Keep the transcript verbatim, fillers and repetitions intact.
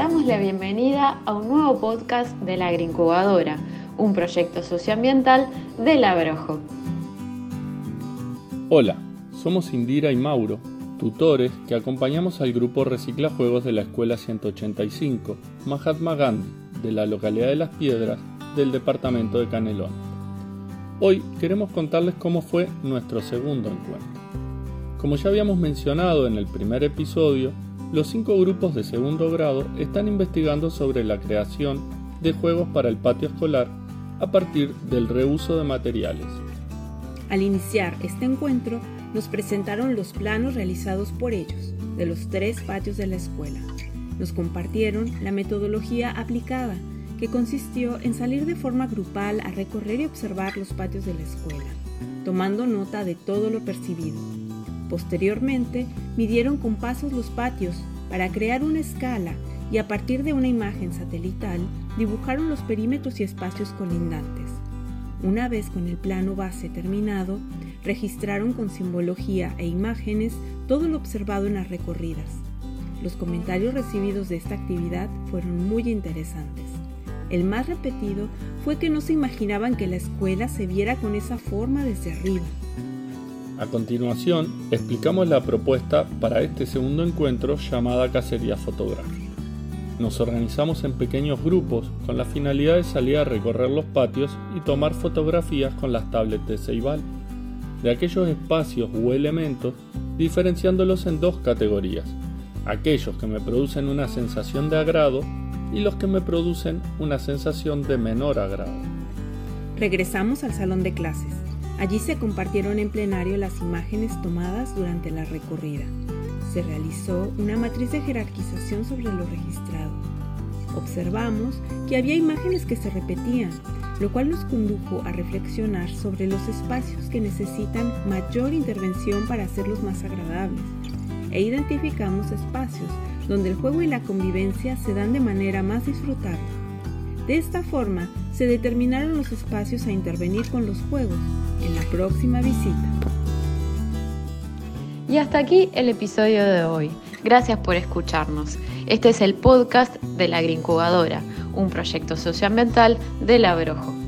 damos la bienvenida a un nuevo podcast de la Agroincubadora, un proyecto socioambiental de la Abrojo. Hola, somos Indira y Mauro, tutores que acompañamos al grupo Recicla Juegos de la Escuela ciento ochenta y cinco, Mahatma Gandhi, de la localidad de Las Piedras, del departamento de Canelones. Hoy queremos contarles cómo fue nuestro segundo encuentro. Como ya habíamos mencionado en el primer episodio, los cinco grupos de segundo grado están investigando sobre la creación de juegos para el patio escolar a partir del reuso de materiales. Al iniciar este encuentro, nos presentaron los planos realizados por ellos, de los tres patios de la escuela. Nos compartieron la metodología aplicada, que consistió en salir de forma grupal a recorrer y observar los patios de la escuela, tomando nota de todo lo percibido. Posteriormente, midieron con pasos los patios para crear una escala y a partir de una imagen satelital, dibujaron los perímetros y espacios colindantes. Una vez con el plano base terminado, registraron con simbología e imágenes todo lo observado en las recorridas. Los comentarios recibidos de esta actividad fueron muy interesantes. El más repetido fue que no se imaginaban que la escuela se viera con esa forma desde arriba. A continuación, explicamos la propuesta para este segundo encuentro llamada Cacería Fotográfica. Nos organizamos en pequeños grupos con la finalidad de salir a recorrer los patios y tomar fotografías con las tablets de Ceibal, de aquellos espacios u elementos, diferenciándolos en dos categorías: aquellos que me producen una sensación de agrado y los que me producen una sensación de menor agrado. Regresamos al salón de clases. Allí se compartieron en plenario las imágenes tomadas durante la recorrida. Se realizó una matriz de jerarquización sobre lo registrado. Observamos que había imágenes que se repetían, lo cual nos condujo a reflexionar sobre los espacios que necesitan mayor intervención para hacerlos más agradables, e identificamos espacios donde el juego y la convivencia se dan de manera más disfrutable. De esta forma, se determinaron los espacios a intervenir con los juegos en la próxima visita. Y hasta aquí el episodio de hoy. Gracias por escucharnos. Este es el podcast de la Agroincubadora, un proyecto socioambiental de la Abrojo.